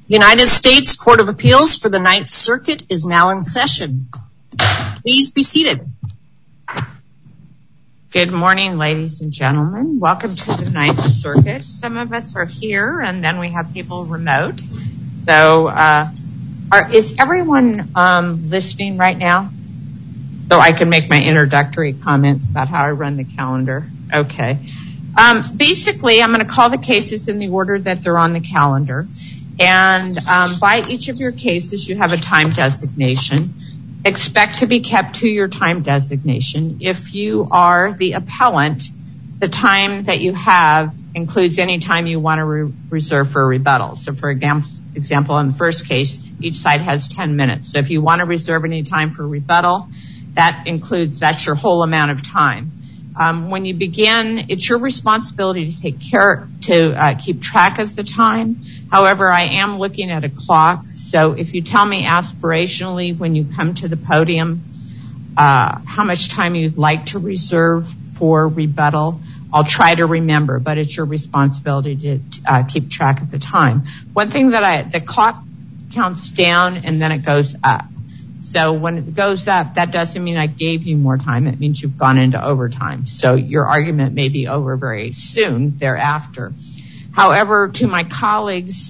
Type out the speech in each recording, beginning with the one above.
United States Court of Appeals for the Ninth Circuit is now in session. Please be seated. Good morning, ladies and gentlemen. Welcome to the Ninth Circuit. Some of us are here, and then we have people remote. So, is everyone listening right now? So I can make my introductory comments about how I run the calendar. Okay. Basically, I'm going to call the cases in the order that they're on the calendar. And by each of your cases, you have a time designation. Expect to be kept to your time designation. If you are the appellant, the time that you have includes any time you want to reserve for a rebuttal. So, for example, in the first case, each side has 10 minutes. So if you want to reserve any time for rebuttal, that's your whole amount of time. When you begin, it's your responsibility to keep track of the time. However, I am looking at a clock, so if you tell me aspirationally when you come to the podium how much time you'd like to reserve for rebuttal, I'll try to remember, but it's your responsibility to keep track of the time. One thing the clock counts down and then it goes up. So when it goes up, that doesn't mean I gave you more time. It means you've gone into overtime. So your argument may be over very soon thereafter. However, to my colleagues,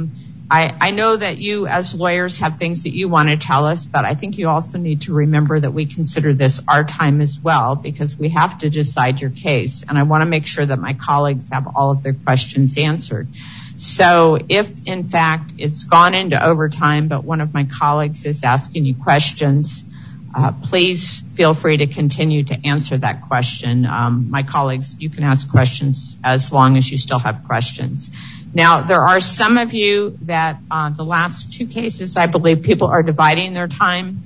I know that you as lawyers have things that you want to tell us, but I think you also need to remember that we consider this our time as well because we have to decide your case. And I want to make sure that my colleagues have all of their questions answered. So if, in fact, it's gone into overtime, but one of my colleagues is asking you questions, please feel free to continue to answer that question. My colleagues, you can ask questions as long as you still have questions. Now, there are some of you that the last two cases, I believe people are dividing their time.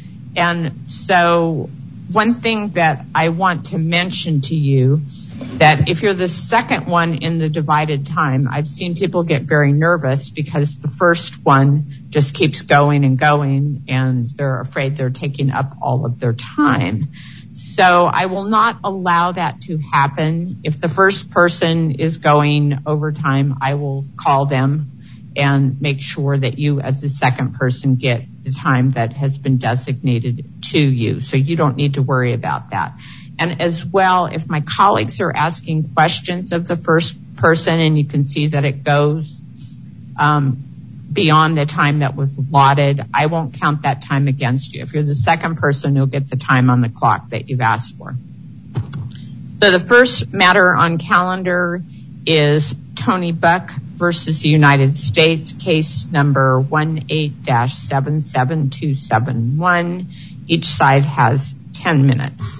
And so one thing that I want to mention to you, that if you're the second one in the divided time, I've seen people get very nervous because the first one just keeps going and going and they're afraid they're taking up all of their time. So I will not allow that to happen. If the first person is going overtime, I will call them and make sure that you as the second person get the time that has been designated to you. So you don't need to worry about that. And as well, if my colleagues are asking questions of the first person and you can see that it goes beyond the time that was allotted, I won't count that time against you. If you're the second person, you'll get the time on the clock that you've asked for. So the first matter on calendar is Tony Buck versus the United States, case number 18-77271. Each side has 10 minutes.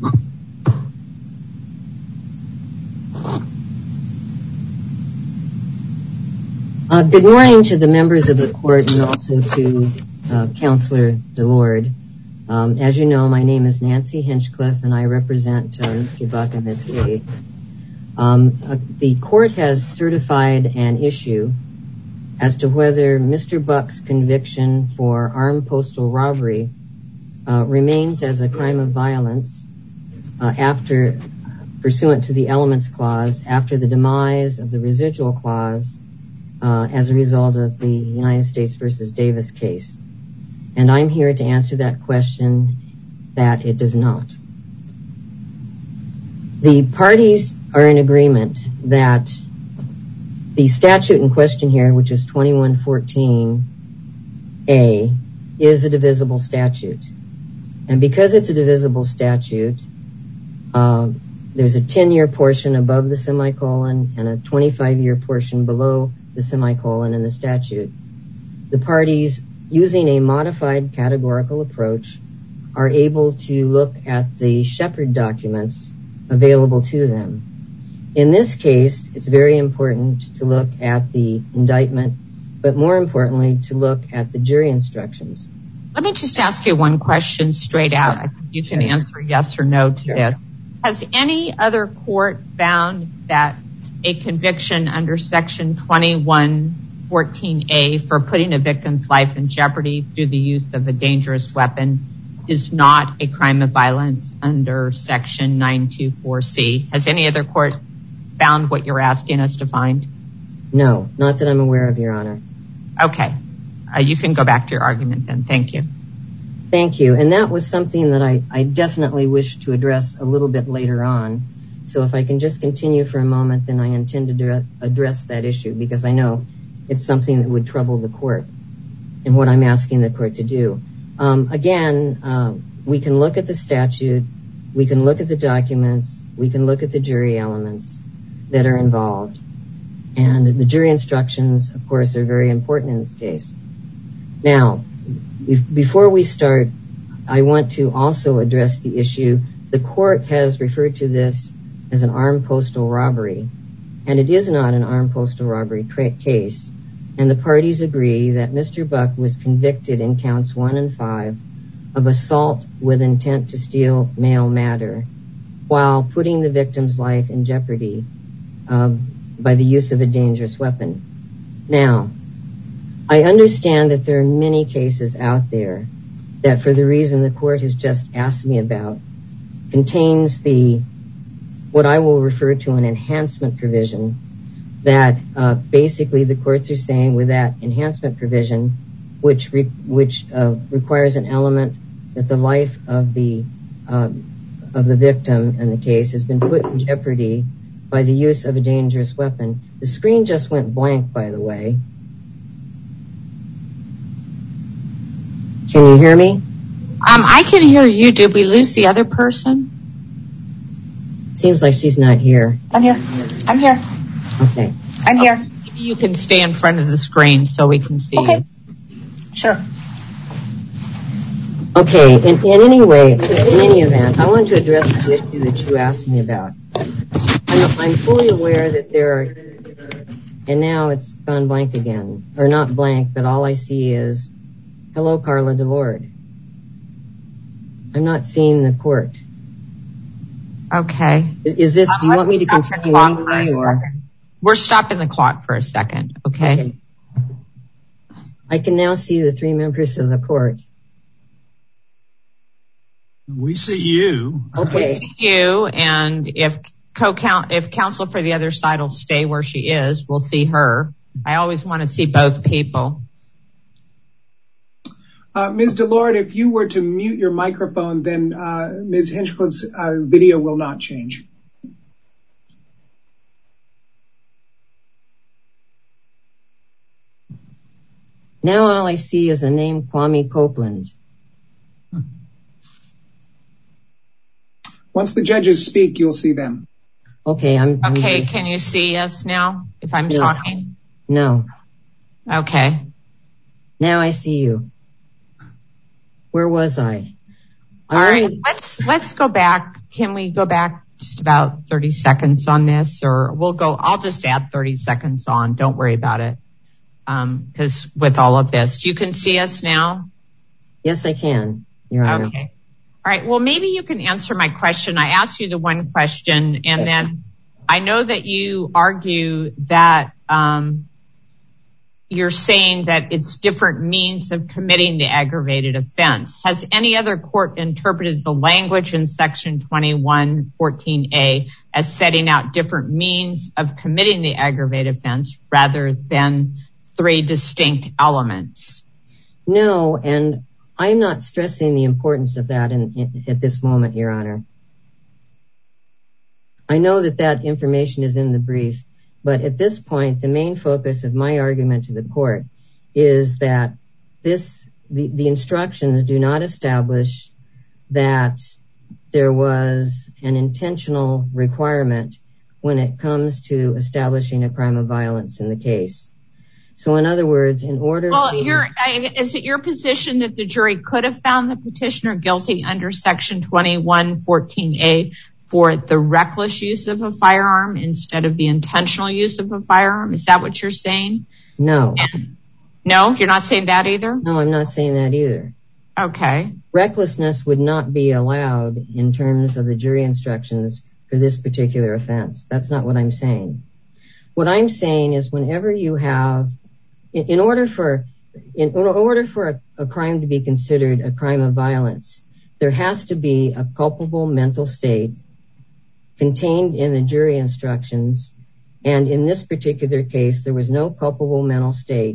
Good morning to the members of the court and also to Counselor DeLorde. As you know, my name is Nancy Hinchcliffe and I represent Mr. Buck in this case. The court has certified an issue as to whether Mr. Buck's conviction for armed postal robbery remains as a crime of violence after, pursuant to the elements clause, after the demise of the residual clause as a result of the United States versus Davis case. And I'm here to answer that question that it does not. The parties are in agreement that the statute in question here, which is 2114A, is a divisible statute. And because it's a divisible statute, there's a 10-year portion above the semicolon and a 25-year portion below the semicolon in the statute. The parties, using a modified categorical approach, are able to look at the Shepard documents available to them. In this case, it's very important to look at the indictment, but more importantly, to look at the jury instructions. Let me just ask you one question straight out. I think you can answer yes or no to this. Has any other court found that a conviction under Section 2114A for putting a victim's life in jeopardy through the use of a dangerous weapon is not a crime of violence under Section 924C? Has any other court found what you're asking us to find? No, not that I'm aware of, Your Honor. Okay. You can go back to your argument then. Thank you. Thank you. And that was something that I definitely wish to address a little bit later on. So if I can just continue for a moment, then I intend to address that issue, because I know it's something that would trouble the court and what I'm asking the court to do. Again, we can look at the statute, we can look at the documents, we can look at the jury elements that are involved. And the jury instructions, of course, are very important in this case. Now, before we start, I want to also address the issue. The court has referred to this as an armed postal robbery, and it is not an armed postal robbery case. And the parties agree that Mr. Buck was convicted in counts 1 and 5 of assault with intent to steal mail matter while putting the victim's life in jeopardy by the use of a dangerous weapon. Now, I understand that there are many cases out there that, for the reason the court has just asked me about, contains what I will refer to an enhancement provision, that basically the courts are saying with that enhancement provision, which requires an element that the life of the victim in the case has been put in jeopardy by the use of a dangerous weapon. The screen just went blank, by the way. Can you hear me? I can hear you. Did we lose the other person? Seems like she's not here. I'm here. Okay. I'm here. Maybe you can stay in front of the screen so we can see you. Sure. Okay. In any event, I want to address the issue that you asked me about. I'm fully aware that there are, and now it's gone blank again, or not blank, but all I see is, hello, Carla DeLorde. I'm not seeing the court. Okay. Is this, do you want me to continue anyway, or? We're stopping the clock for a second, okay? I can now see the 3 members of the court. We see you. Okay. We see you, and if counsel for the other side will stay where she is, we'll see her. I always want to see both people. Ms. DeLorde, if you were to mute your microphone, then Ms. Hinchcliffe's video will not change. Now all I see is a name, Kwame Copeland. Once the judges speak, you'll see them. Okay. Okay, can you see us now if I'm talking? No. Okay. Now I see you. Where was I? All right, let's go back. Can we go back just about 30 seconds on this, or I'll just add 30 seconds on. Don't worry about it. Because with all of this, you can see us now? Yes, I can, Your Honor. Okay. All right. Well, maybe you can answer my question. I asked you the one question, and then I know that you argue that you're saying that it's different means of committing the aggravated offense. Has any other court interpreted the language in Section 2114A as setting out different means of committing the aggravated offense rather than 3 distinct elements? No, and I'm not stressing the importance of that at this moment, Your Honor. I know that information is in the brief, but at this point, the main focus of my argument to the court is that the instructions do not establish that there was an intentional requirement when it comes to establishing a crime of violence in the case. So in other words, in order is it your position that the jury could have found the petitioner guilty under Section 2114A for the reckless use of a firearm instead of the intentional use of a firearm? Is that what you're saying? No. No? You're not saying that either? No, I'm not saying that either. Okay. Recklessness would not be allowed in terms of the jury instructions for this particular offense. That's not what I'm saying. What I'm saying is whenever you have, in order for a crime to be considered a crime of violence, there has to be a culpable mental state contained in the jury instructions. And in this particular case, there was no culpable mental state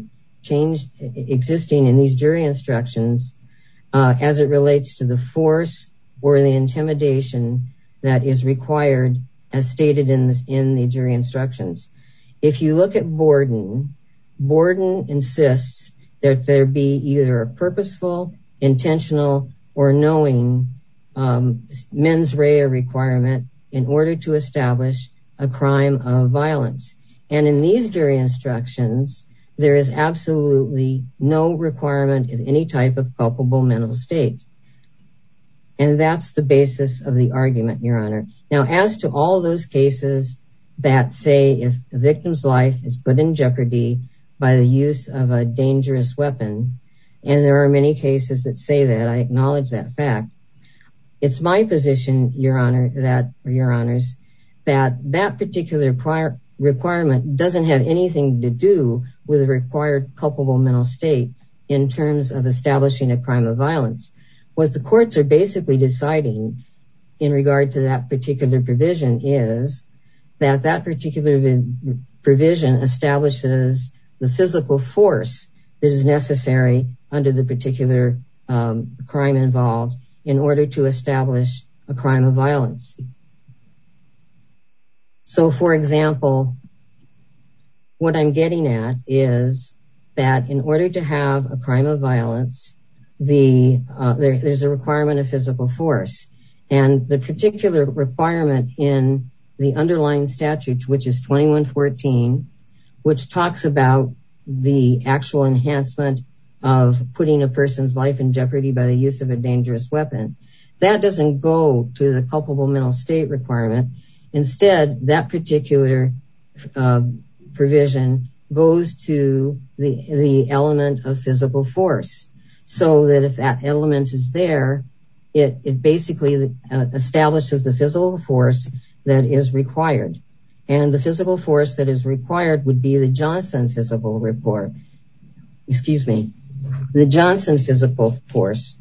existing in these jury instructions as it relates to the force or the intimidation that is required as stated in the jury instructions. If you look at Borden insists that there be either a purposeful, intentional, or knowing mens rea requirement in order to establish a crime of violence. And in these jury instructions, there is absolutely no requirement of any type of culpable mental state. And that's the basis of the argument, Your Honor. Now, as to all those cases that say if a victim's life is put in jeopardy by the use of a dangerous weapon, and there are many cases that say that, I acknowledge that fact. It's my position, Your Honor, Your Honors, that particular requirement doesn't have anything to do with the required culpable mental state in terms of establishing a crime of violence. What the courts are basically deciding in regard to that particular provision is that particular provision establishes the physical force that is necessary under the particular crime involved in order to establish a crime of violence. So, for example, what I'm getting at is that in order to have a crime of violence, there's a requirement of physical force. And the particular requirement in the underlying statute, which is 2114, which talks about the actual enhancement of putting a person's life in jeopardy by the use of a dangerous weapon, that doesn't go to the culpable mental state requirement. Instead, that particular provision goes to the element of physical force, so that if that element is there, it basically establishes the physical force that is required. And the physical force that is required would be the Johnson physical force.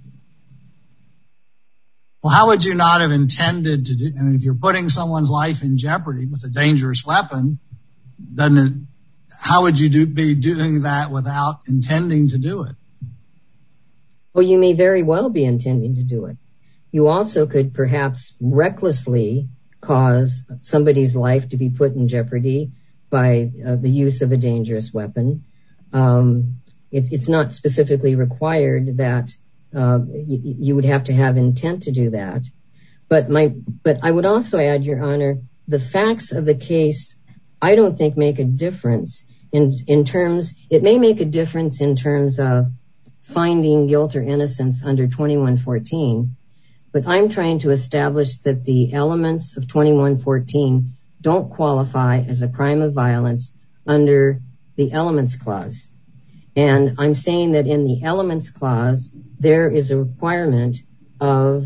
Well, how would you not have intended to do, if you're putting someone's life in jeopardy with a dangerous weapon, how would you be doing that without intending to do it? Well, you may very well be intending to do it. You also could perhaps recklessly cause somebody's life to be put in jeopardy by the use of a dangerous weapon. It's not specifically required that you would have to have intent to do that. But I would also add, Your Honor, the facts of the case, I don't think make a difference it may make a difference in terms of finding guilt or innocence under 2114. But I'm trying to establish that the elements of 2114 don't qualify as a crime of violence under the elements clause. And I'm saying that in the elements clause, there is a requirement of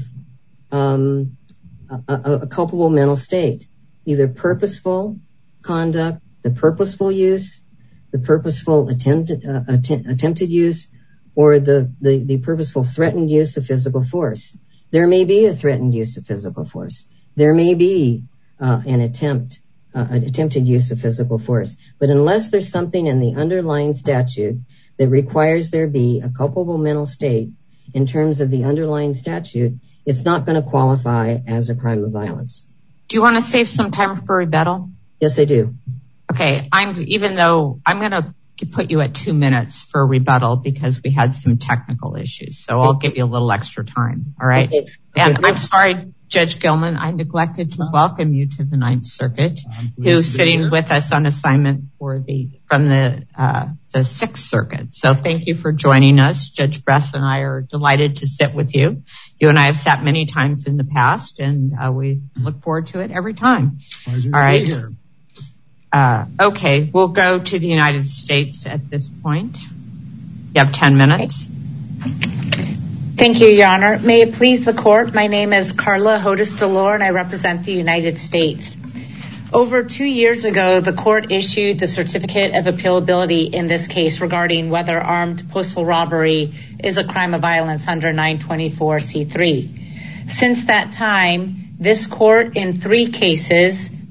a culpable mental state, either purposeful conduct, the purposeful use, the purposeful attempted use, or the purposeful threatened use of physical force. There may be a threatened use of physical force. There may be an attempted use of physical force. But unless there's something in the underlying statute that requires there be a culpable mental state in terms of the underlying statute, it's not going to qualify as a crime of violence. Do you want to save some time for rebuttal? Yes, I do. Okay, I'm going to put you at 2 minutes for rebuttal because we had some technical issues. So I'll give you a little extra time. All right. Okay. And I'm sorry, Judge Gilman, I neglected to welcome you to the Ninth Circuit, who's sitting with us on assignment from the Sixth Circuit. So thank you for joining us. Judge Bress and I are delighted to sit with you. You and I have sat many times in the past, and we look forward to it every time. Pleasure All right. to be here. Okay, we'll go to the United States at this point. You have 10 minutes. Thank you, Your Honor. May it please the court, my name is Carla Hodes-Delore, and I represent the United States. Over 2 years ago, the court issued the certificate of appealability in this case regarding whether armed postal robbery is a crime of violence under 924C3. Since that time, this court in 3 cases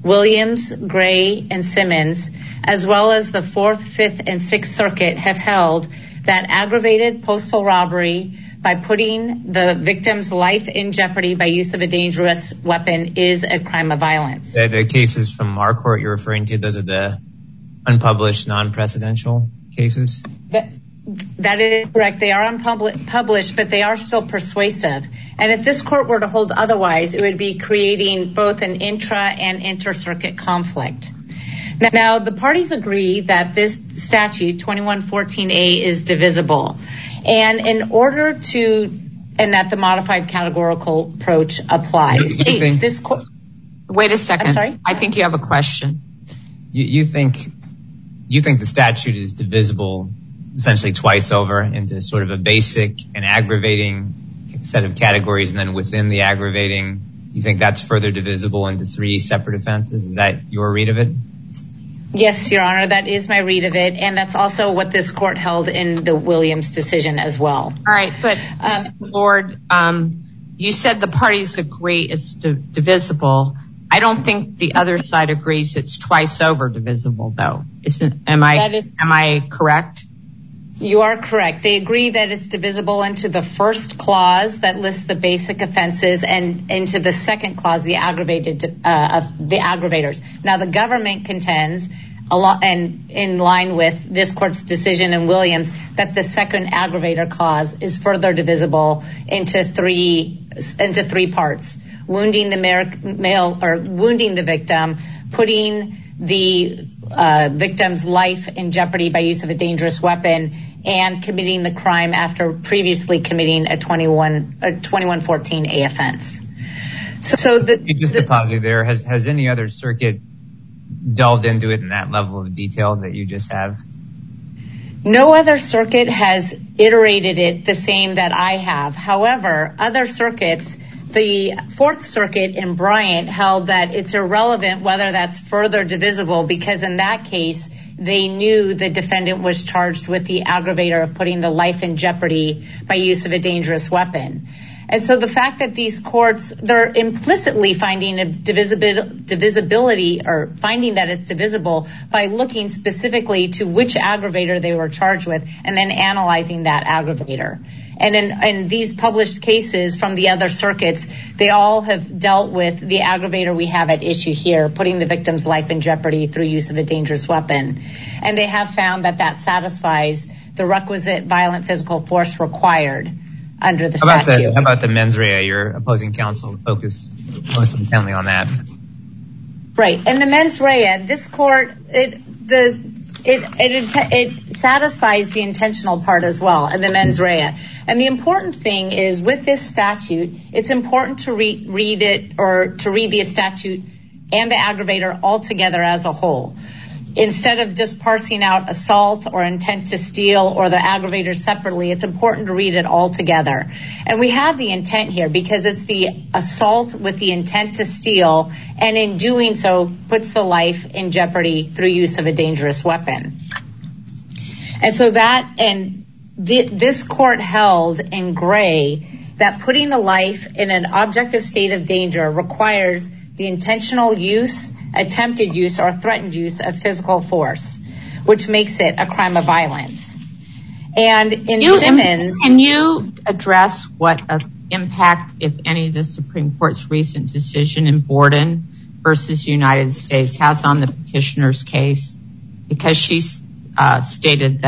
Williams, Gray, and Simmons, as well as the 4th, 5th, and 6th Circuit have held that aggravated postal robbery by putting the victim's life in jeopardy by use of a dangerous weapon is a crime of violence. The cases from our court you're referring to, those are the unpublished, non-precedential cases? That is correct. They are unpublished, but they are still persuasive. And if this court were to hold otherwise, it would be creating both an intra and inter-circuit conflict. Now, the parties agree that this statute, 2114A, is divisible. And in order to, and that the modified categorical approach applies. Wait a second. I'm sorry? I think you have a question. You think the statute is divisible essentially twice over into sort of a basic and aggravating set of categories, and then within the aggravating, you think that's further divisible into 3 separate offenses? Is that your read of it? Yes, Your Honor, that is my read of it, and that's also what this court held in the Williams decision as well. All right, but Lord, you said the parties agree it's divisible. I don't think the other side agrees it's twice over divisible, though. Am I correct? You are correct. They agree that it's divisible into the first clause that lists the basic offenses and into the second clause, the aggravators. Now, the government contends, and in line with this court's decision in Williams, that the second aggravator clause is further divisible into three parts: wounding the victim, putting the victim's life in jeopardy by use of a dangerous weapon, and committing the crime after previously committing a 2114A offense. Just to pause you there, has any other circuit delved into it in that level of detail that you just have? No other circuit has iterated it the same that I have. However, other circuits, the 4th Circuit in Bryant held that it's irrelevant whether that's further divisible, because in that case, they knew the defendant was charged with the aggravator of putting the life in jeopardy by use of a dangerous weapon. And so the fact that these courts, they're implicitly finding a divisibility, or finding that it's divisible by looking specifically to which aggravator they were charged with and then analyzing that aggravator. And in these published cases from the other circuits, they all have dealt with the aggravator we have at issue here, putting the victim's life in jeopardy through use of a dangerous weapon. And they have found that satisfies the requisite violent physical force required under the statute. How about the mens rea? Your opposing counsel focused most intently on that. Right. And the mens rea, this court, it satisfies the intentional part as well, and the mens rea. And the important thing is, with this statute, it's important to read it, or to read the statute and the aggravator all together as a whole. Instead of just parsing out assault or intent to steal or the aggravator separately, it's important to read it all together. And we have the intent here because it's the assault with the intent to steal, and in doing so puts the life in jeopardy through use of a dangerous weapon. And so this court held in Gray that putting a life in an objective state of danger requires the intentional use, attempted use, or threatened use of physical force, which makes it a crime of violence. And in Simmons... Can you address what impact, if any, the Supreme Court's recent decision in Borden versus United States has on the petitioner's case? Because she stated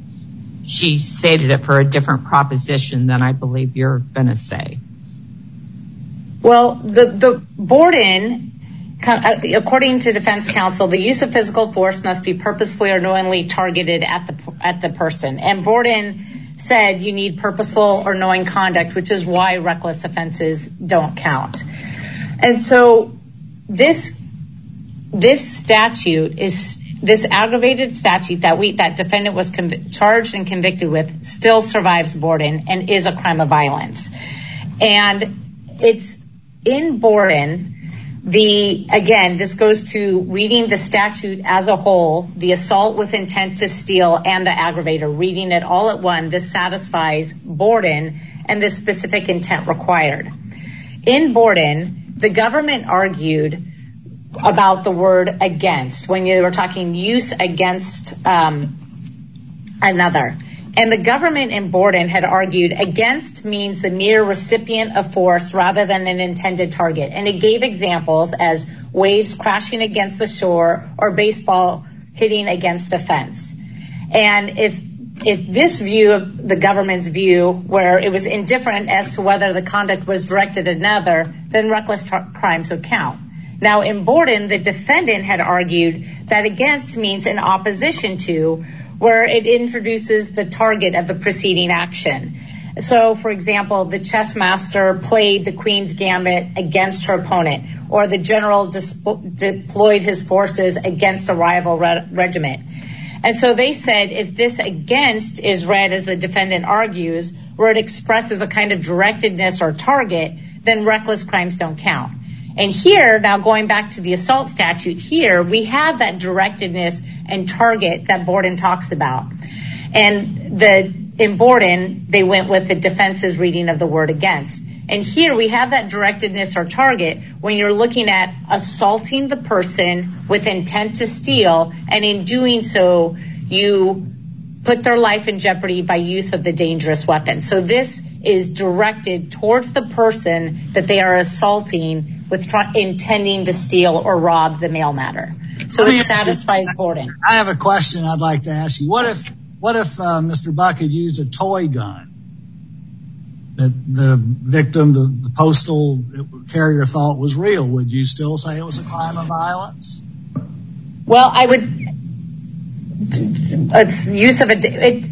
it for a different proposition than I believe you're going to say. Well, the Borden, according to defense counsel, the use of physical force must be purposefully or knowingly targeted at the person. And Borden said you need purposeful or knowing conduct, which is why reckless offenses don't count. And so this statute is this aggravated statute that defendant was charged and convicted with still survives Borden and is a crime of violence. And it's in Borden, this goes to reading the statute as a whole, the assault with intent to steal and the aggravator, reading it all at one. This satisfies Borden and the specific intent required. In Borden, the government argued about the word against when you were talking use against another. And the government in Borden had argued against means the mere recipient of force rather than an intended target. And it gave examples as waves crashing against the shore or baseball hitting against a fence. And if this view of the government's view, where it was indifferent as to whether the conduct was directed at another, then reckless crimes would count. Now, in Borden, the defendant had argued that against means in opposition to, where it introduces the target of the preceding action. So, for example, the chess master played the queen's gambit against her opponent, or the general deployed his forces against a rival regiment. And so they said if this against is read as the defendant argues, where it expresses a kind of directedness or target, then reckless crimes don't count. And here, now going back to the assault statute here, we have that directedness and target that Borden talks about. And in Borden, they went with the defense's reading of the word against. And here we have that directedness or target when you're looking at assaulting the person with intent to steal, and in doing so, you put their life in jeopardy by use of the dangerous weapon. So this is directed towards the person that they are assaulting with intending to steal or rob the mail matter. So it satisfies Borden. I have a question I'd like to ask you. What if Mr. Buck had used a toy gun that the victim, the postal carrier, thought was real? Would you still say it was a crime of violence? Well, I would. It's use of they'd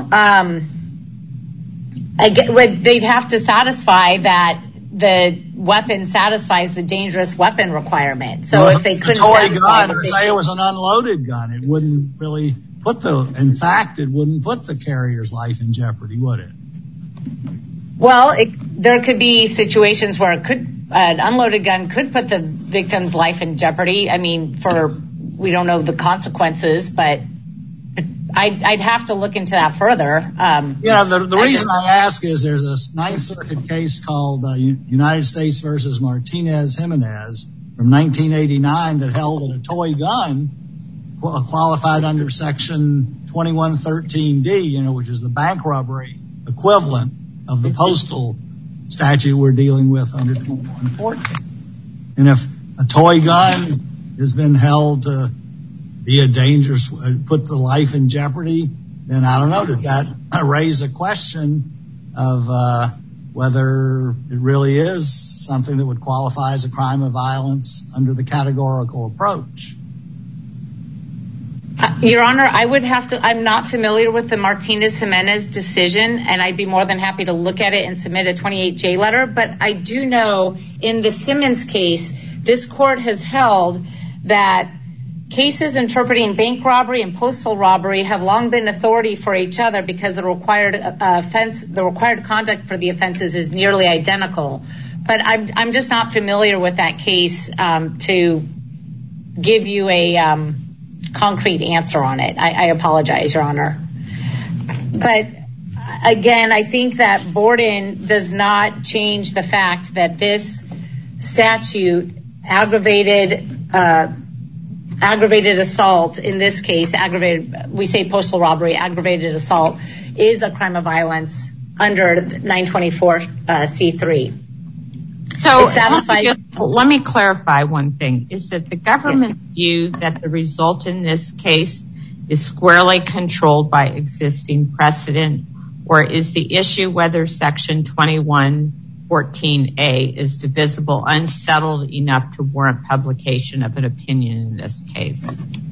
have to satisfy that the weapon satisfies the dangerous weapon requirement. So if they couldn't satisfy gun, say it was an unloaded gun, it wouldn't really it wouldn't put the carrier's life in jeopardy, would it? Well, there could be situations where an unloaded gun could put the victim's life in jeopardy. I mean, we don't know the consequences, but I'd have to look into that further. The reason I ask is there's a Ninth Circuit case called United States versus Martinez-Jimenez from 1989 that held that a toy gun qualified under Section 2113D, which is the bank robbery equivalent of the postal statute we're dealing with under 2114. And if a toy gun has been held to be a dangerous, put the life in jeopardy, then I don't know, does that raise a question of whether it really is something that would qualify as a crime of violence under the categorical approach? Your Honor, I'm not familiar with the Martinez-Jimenez decision, and I'd be more than happy to look at it and submit a 28J letter. But I do know in the Simmons case, this court has held that cases interpreting bank robbery and postal robbery have long been authority for each other because the required conduct for the offenses is nearly identical. But I'm just not familiar with that case to give you a concrete answer on it. I apologize, Your Honor. But again, I think that Borden does not change the fact that this statute aggravated assault, in this case, we say postal robbery, aggravated assault is a crime of violence under 924C3. So let me clarify one thing. Is that the government's view that the result in this case is squarely controlled by existing precedent, or is the issue whether Section 2114A is divisible, unsettled enough to warrant publication of an opinion in this case?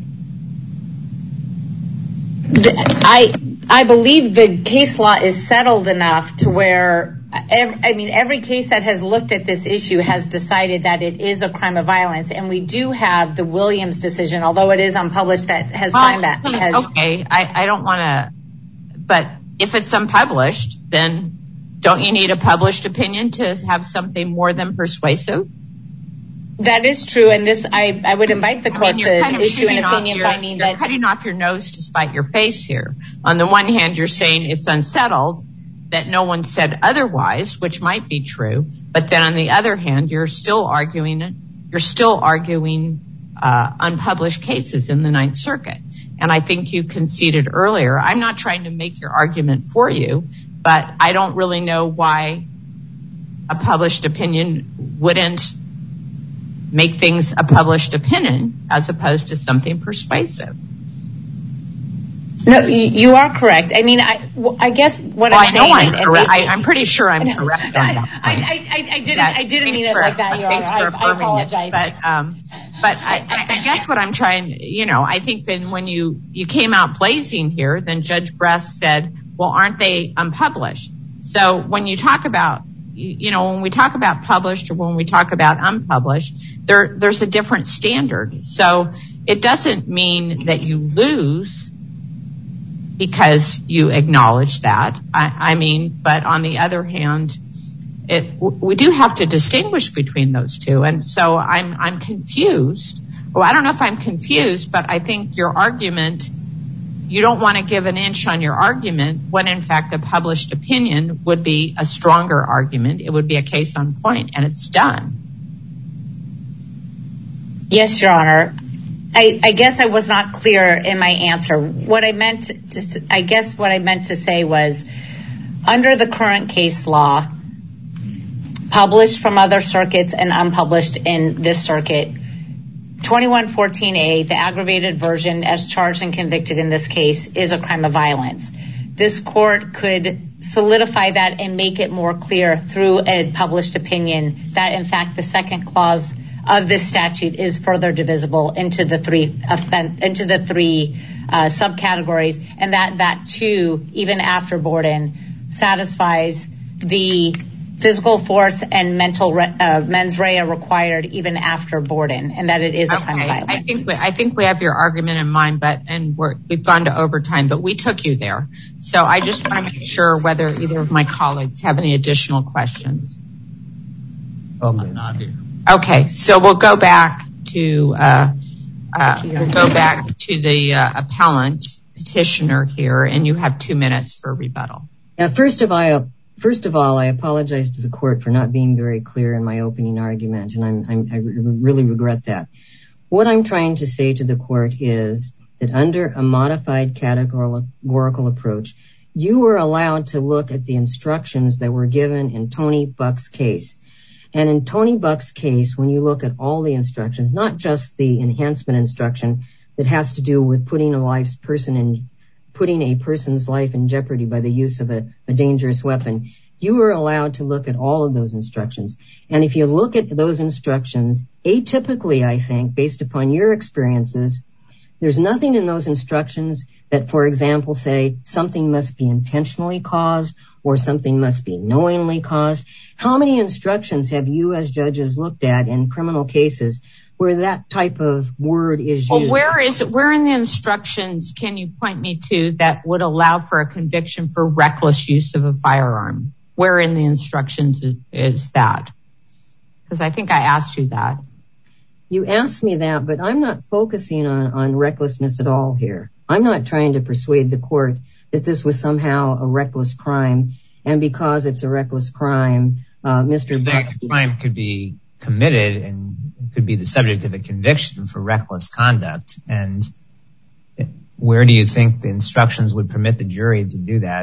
I believe the case law is settled enough to where, every case that has looked at this issue has decided that it is a crime of violence. And we do have the Williams decision, although it is unpublished, that has found that. Okay, I don't want to, but if it's unpublished, then don't you need a published opinion to have something more than persuasive? That is true, and this I would invite the court to issue an opinion finding that... You're cutting off your nose to spite your face here. On the one hand, you're saying it's unsettled, that no one said otherwise, which might be true, but then on the other hand, you're still arguing you're still arguing unpublished cases in the Ninth Circuit. And I think you conceded earlier. I'm not trying to make your argument for you, but I don't really know why a published opinion wouldn't make things a published opinion as opposed to something persuasive. No, you are correct. I mean, I guess what I'm saying. I'm pretty sure I'm correct on that point. I didn't mean it like that, Your Honor. I apologize. But I guess what I'm trying, I think that when you came out blazing here, then Judge Bress said, well, aren't they unpublished? So when you talk about, when we talk about published or when we talk about unpublished, there's a different standard. So it doesn't mean that you lose because you acknowledge that. But on the other hand, we do have to distinguish between those two. And so I'm confused. Well, I don't know if I'm confused, but I think your argument, you don't want to give an inch on your argument when in fact a published opinion would be a stronger argument. It would be a case on point, and it's done. Yes, Your Honor. I guess I was not clear in my answer. What I meant to say was, under the current case law, published from other circuits and unpublished in this circuit, 2114A, the aggravated version as charged and convicted in this case, is a crime of violence. This court could solidify that and make it more clear through a published opinion that in fact the second clause of this statute is further divisible into the three subcategories, and that too, even after Borden, satisfies the physical force and mental mens rea required even after Borden, and that it is a crime of violence. I think we have your argument in mind, we've gone to overtime, but we took you there. So I just want to make sure whether either of my colleagues have any additional questions. Not here. Okay, so we'll go back to the appellant petitioner here, and you have 2 minutes for rebuttal. First of all, I apologize to the court for not being very clear in my opening argument, and I really regret that. What I'm trying to say to the court is that under a modified categorical approach, you were allowed to look at the instructions that were given in Tony Buck's case. And in Tony Buck's case, when you look at all the instructions, not just the enhancement instruction that has to do with putting a person's life in jeopardy by the use of a dangerous weapon, you were allowed to look at all of those instructions. And if you look at those instructions, atypically, I think, based upon your experiences, there's nothing in those instructions that, for example, say something must be intentionally caused or something must be knowingly caused. How many instructions have you as judges looked at in criminal cases where that type of word is used? Well, where in the instructions can you point me to that would allow for a conviction for reckless use of a firearm? Where in the instructions is that? Because I think I asked you that. You asked me that, but I'm not focusing on recklessness at all here. I'm not trying to persuade the court that this was somehow a reckless crime, and because it's a reckless crime, Mr. Buck... The crime could be committed and could be the subject of a conviction for reckless conduct. And where do you think the instructions would permit the jury to do that?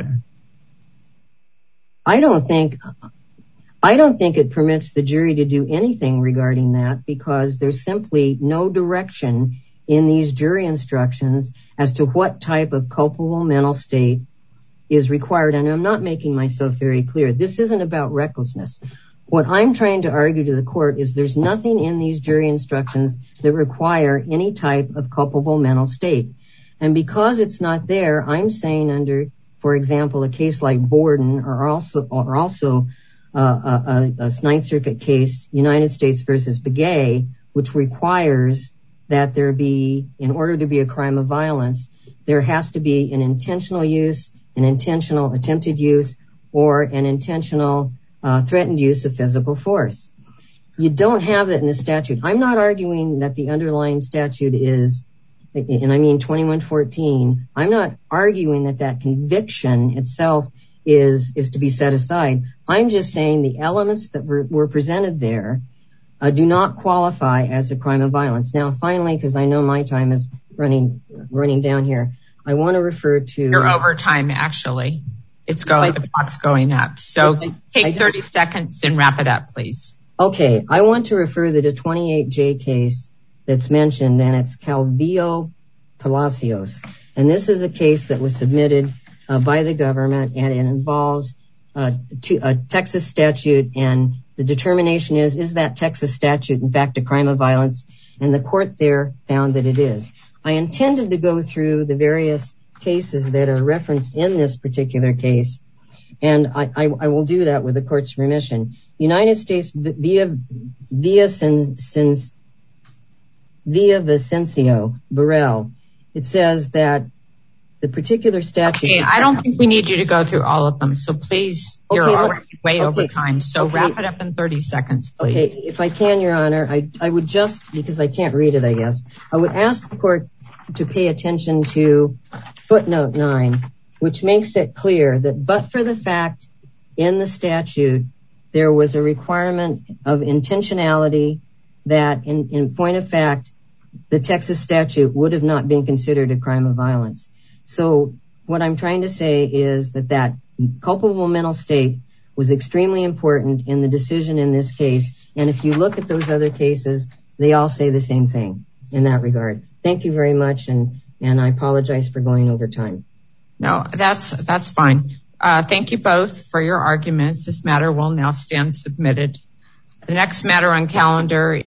I don't think it permits the jury to do anything regarding that, because there's simply no direction in these jury instructions as to what type of culpable mental state is required. And I'm not making myself very clear. This isn't about recklessness. What I'm trying to argue to the court is there's nothing in these jury instructions that require any type of culpable mental state. And because it's not there, I'm saying under, for example, a case like Borden or also a Ninth Circuit case, United States versus Begay, which requires that there be, in order to be a crime of violence, there has to be an intentional use, an intentional attempted use, or an intentional threatened use of physical force. You don't have that in the statute. I'm not arguing that the underlying statute is, and I mean 2114, I'm not arguing that conviction itself is to be set aside. I'm just saying the elements that were presented there do not qualify as a crime of violence. Now, finally, because I know my time is running down here, I want to refer to... Your overtime, actually. The clock's going up. So take 30 seconds and wrap it up, please. Okay. I want to refer to the 28J case that's mentioned, and it's Calvillo Palacios. And this is a case that was submitted by the government, and it involves a Texas statute, and the determination is that Texas statute, in fact, a crime of violence? And the court there found that it is. I intended to go through the various cases that are referenced in this particular case, and I will do that with the court's permission. United States via Vicencio Burrell, it says that the particular statute... Okay, I don't think we need you to go through all of them, so please, you're already way over time, so wrap it up in 30 seconds, please. Okay, if I can, Your Honor, I would just, because I can't read it, I guess, I would ask the court to pay attention to footnote 9, which makes it clear that but for the fact in the statute there was a requirement of intentionality that in point of fact the Texas statute would have not been considered a crime of violence. So what I'm trying to say is that culpable mental state was extremely important in the decision in this case, and if you look at those other cases, they all say the same thing in that regard. Thank you very much, and I apologize for going over time. No, that's fine. Thank you both for your arguments. This matter will now stand submitted. The next matter on calendar